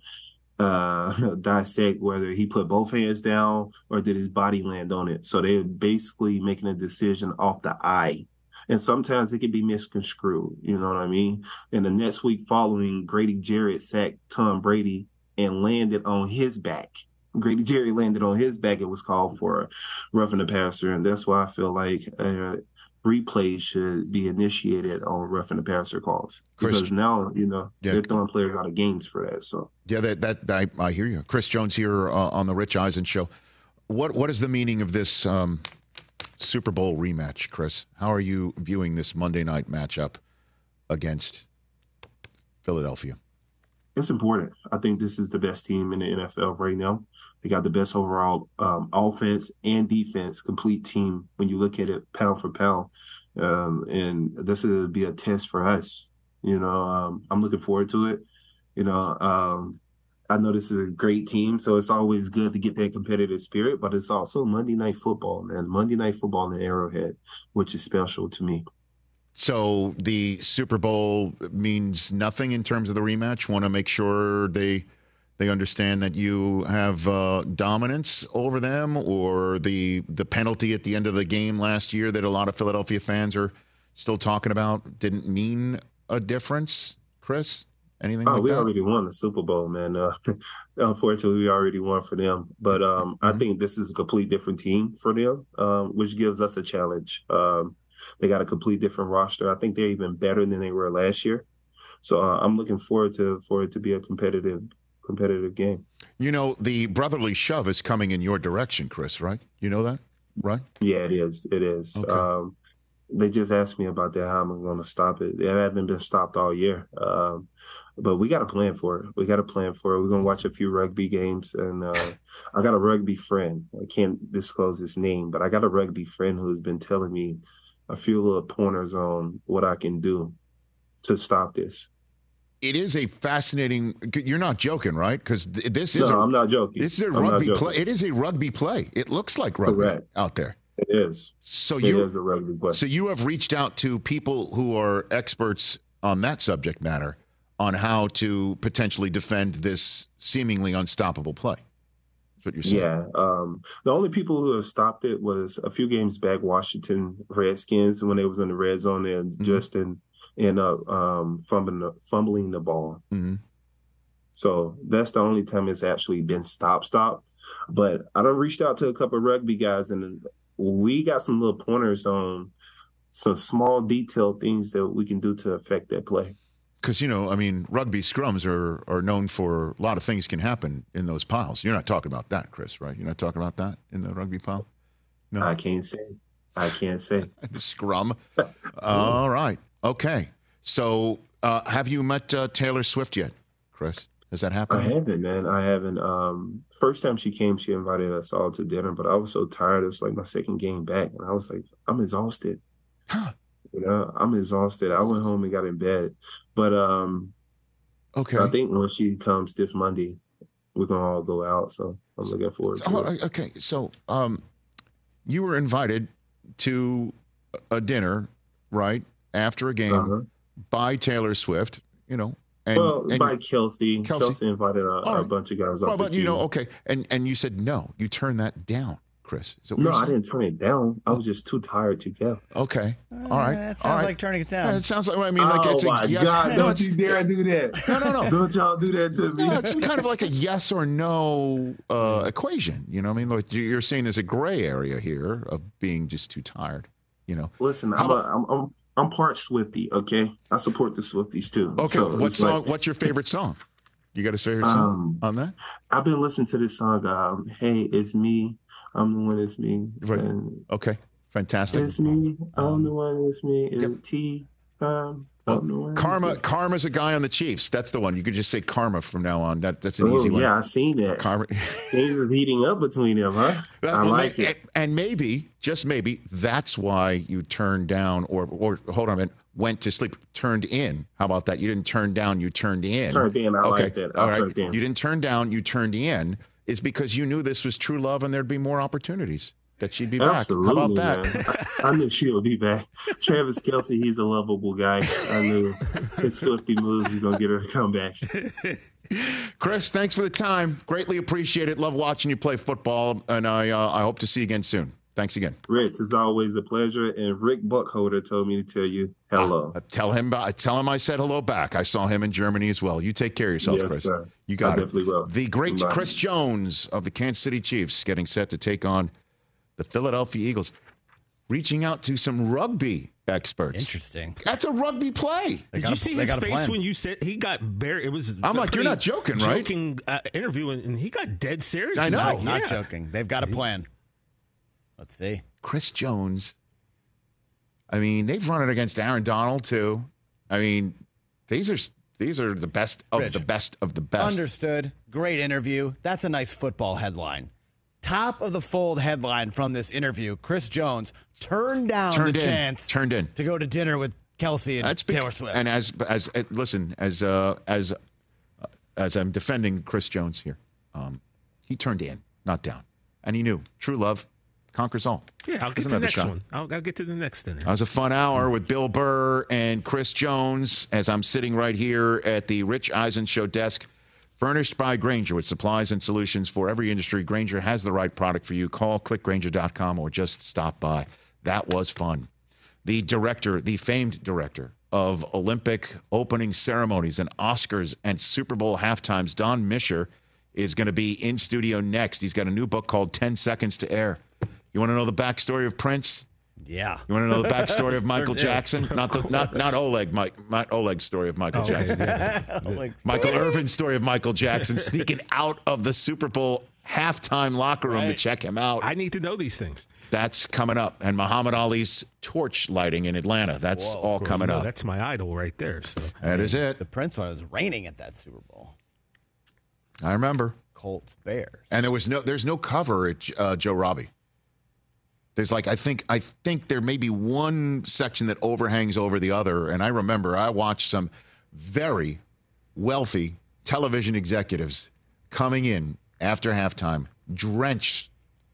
dissect whether he put both hands down or did his body land on it. So they're basically making a decision off the eye. And sometimes it can be misconstrued, you know what I mean? And the next week following, Grady Jarrett sacked Tom Brady and landed on his back. Grady Jerry landed on his back. It was called for roughing the passer, and that's why I feel like replay should be initiated on roughing the passer calls, because now they're throwing players out of games for that. So that I hear you. Chris Jones here on the Rich Eisen Show. What is the meaning of this Super Bowl rematch, Chris? How are you viewing this Monday night matchup against Philadelphia? It's important. I think this is the best team in the NFL right now. They got the best overall offense and defense, complete team when you look at it pound for pound. And this will be a test for us. I'm looking forward to it. I know this is a great team, so it's always good to get that competitive spirit, but it's also Monday Night Football, man. Monday Night Football in Arrowhead, which is special to me. So the Super Bowl means nothing in terms of the rematch? Want to make sure they understand that you have dominance over them, or the penalty at the end of the game last year that a lot of Philadelphia fans are still talking about didn't mean a difference, Chris? Anything like that? We already won the Super Bowl, man. Unfortunately, we already won for them. But I think this is a complete different team for them, which gives us a challenge. They got a complete different roster. I think they're even better than they were last year. So I'm looking forward for it to be a competitive game. The brotherly shove is coming in your direction, Chris, right? You know that, right? Yeah, it is. It is. Okay. They just asked me about that, how I'm going to stop it. It hasn't been stopped all year. But we got to plan for it. We're going to watch a few rugby games. And I got a rugby friend. I can't disclose his name, but I got a rugby friend who's been telling me a few little pointers on what I can do to stop this. It is a fascinating. You're not joking, right? Because this is. No, I'm not joking. This is a rugby play. It is a rugby play. It looks like rugby out there. It is. So it is a rugby play. So you have reached out to people who are experts on that subject matter, on how to potentially defend this seemingly unstoppable play. That's what you're saying. Yeah. The only people who have stopped it was a few games back, Washington Redskins, when they was in the red zone, and Justin ended up fumbling the ball. Mm-hmm. So that's the only time it's actually been stopped. But I done reached out to a couple of rugby guys, and we got some little pointers on some small detailed things that we can do to affect that play. Because, rugby scrums are known for a lot of things can happen in those piles. You're not talking about that, Chris, right? You're not talking about that in the rugby pile? No. I can't say. The scrum. All right. Okay. So have you met Taylor Swift yet, Chris? Has that happened? I haven't, man. I haven't. First time she came, she invited us all to dinner, but I was so tired. It was like my second game back, and I was like, I'm exhausted. I'm exhausted. I went home and got in bed. But okay. I think when she comes this Monday, we're going to all go out. So I'm looking forward to it. Okay. So you were invited to a dinner, right, after a game by Taylor Swift, And by Kelsey. Kelsey invited a bunch of guys up. But okay. And you said no. You turned that down, Chris. No, I didn't turn it down. I was just too tired to go. Okay. All right. That sounds like turning it down. Yeah, it sounds like, it's my God, don't you dare do that. No. Don't y'all do that to me. No, it's kind of like a yes or no equation. You know what I mean? Like you're saying there's a gray area here of being just too tired, Listen, I'm part Swiftie, okay? I support the Swifties too. Okay, so what's your favorite song? You got a favorite song on that? I've been listening to this song, Hey, It's Me. I'm the one, it's me. Right. Okay, fantastic. It's me. I'm the one, it's me. It's T. Karma's a guy on the Chiefs. That's the one. You could just say Karma from now on. That's an easy one. Yeah, I seen that. Karma. Things are heating up between them, huh? I like it. And maybe, just maybe, that's why you turned down or hold on a minute, went to sleep, turned in. How about that? You didn't turn down, you turned in. Turned in, I like that. All right. You didn't turn down, you turned in. Is because you knew this was true love and there'd be more opportunities. That she'd be back. Absolutely, how about that? Man. I knew she would be back. Travis Kelce, he's a lovable guy. I knew his Swiftie moves was going to get her to come back. Chris, thanks for the time. Greatly appreciate it. Love watching you play football, and I hope to see you again soon. Thanks again. Rich, it's always a pleasure. And Rick Buckholder told me to tell you hello. Tell him I said hello back. I saw him in Germany as well. You take care of yourself, yes, Chris. Sir. You got it. Definitely will. The great Chris Jones of the Kansas City Chiefs getting set to take on the Philadelphia Eagles, reaching out to some rugby experts. Interesting. That's a rugby play. Did you see his face when you said he got very? It was. I'm like, you're not joking, right? Joking interview, and he got dead serious. I know. Like, not joking. They've got a plan. Let's see. Chris Jones. I mean, they've run it against Aaron Donald too. I mean, these are the best of the best of the best. Understood. Great interview. That's a nice football headline. Top of the fold headline from this interview: Chris Jones turned down the chance to go to dinner with Kelsey and Taylor Swift. And as I'm defending Chris Jones here, he turned in, not down, and he knew true love conquers all. Yeah, I'll get to the next one. I'll get to the next dinner. That was a fun hour with Bill Burr and Chris Jones as I'm sitting right here at the Rich Eisen Show desk. Furnished by Grainger with supplies and solutions for every industry. Grainger has the right product for you. Call clickgrainger.com or just stop by. That was fun. The famed director of Olympic opening ceremonies and Oscars and Super Bowl halftimes, Don Mischer, is going to be in studio next. He's got a new book called 10 Seconds to Air. You want to know the backstory of Prince? Yeah. You want to know the backstory of Michael Jackson? Not Oleg's story of Michael Jackson. Michael Irvin's story of Michael Jackson sneaking out of the Super Bowl halftime locker room to check him out. I need to know these things. That's coming up. And Muhammad Ali's torch lighting in Atlanta. That's all coming up. That's my idol right there. So that is it. The Prince was reigning at that Super Bowl. I remember. Colts, Bears. And there's no cover at Joe Robbie. There's I think there may be one section that overhangs over the other. And I remember I watched some very wealthy television executives coming in after halftime, drenched,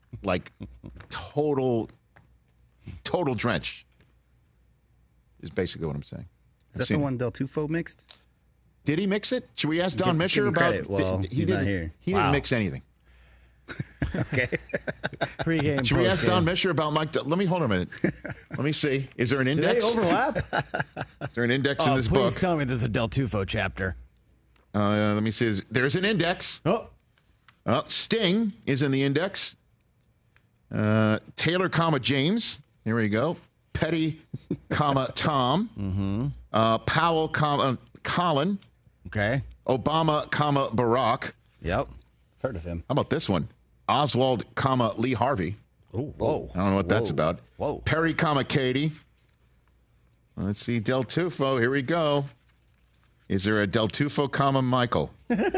total drench is basically what I'm saying. Is that the one Del Tufo mixed? Did he mix it? Should we ask Don Mischer about? Well, he's not here. He didn't mix anything. Okay. Pre-game. Should we ask Don Mischer about Mike? Let me hold a minute. Let me see. Is there an index? Do they overlap? Is there an index in this book? Please tell me there's a Del Tufo chapter. Let me see. There's an index. Sting is in the index. Taylor, James. Here we go. Petty, comma, Tom. Powell, comma, Colin. Okay. Obama, comma, Barack. Yep. Heard of him. How about this one? Oswald, comma, Lee Harvey. Oh, whoa. I don't know what that's about. Whoa. Perry, comma, Katie. Let's see. Del Tufo. Here we go. Is there a Del Tufo, comma, Michael?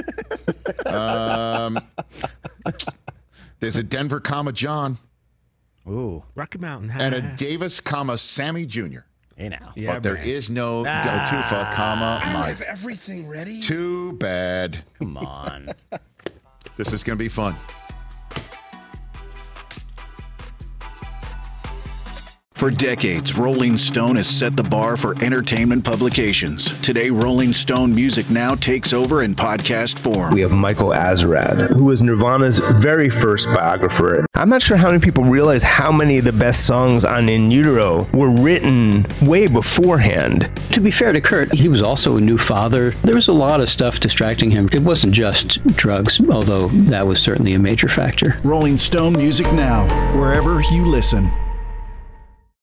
There's a Denver, comma, John. Ooh. Rocky Mountain. And a Davis, comma, Sammy Jr. Hey now. Yeah, But there man. is no Del Tufo, comma, I Mike. have everything ready. Too bad. Come on. This is going to be fun. For decades, Rolling Stone has set the bar for entertainment publications. Today, Rolling Stone Music Now takes over in podcast form. We have Michael Azerrad, who was Nirvana's very first biographer. I'm not sure how many people realize how many of the best songs on In Utero were written way beforehand. To be fair to Kurt, he was also a new father. There was a lot of stuff distracting him. It wasn't just drugs, although that was certainly a major factor. Rolling Stone Music Now, wherever you listen.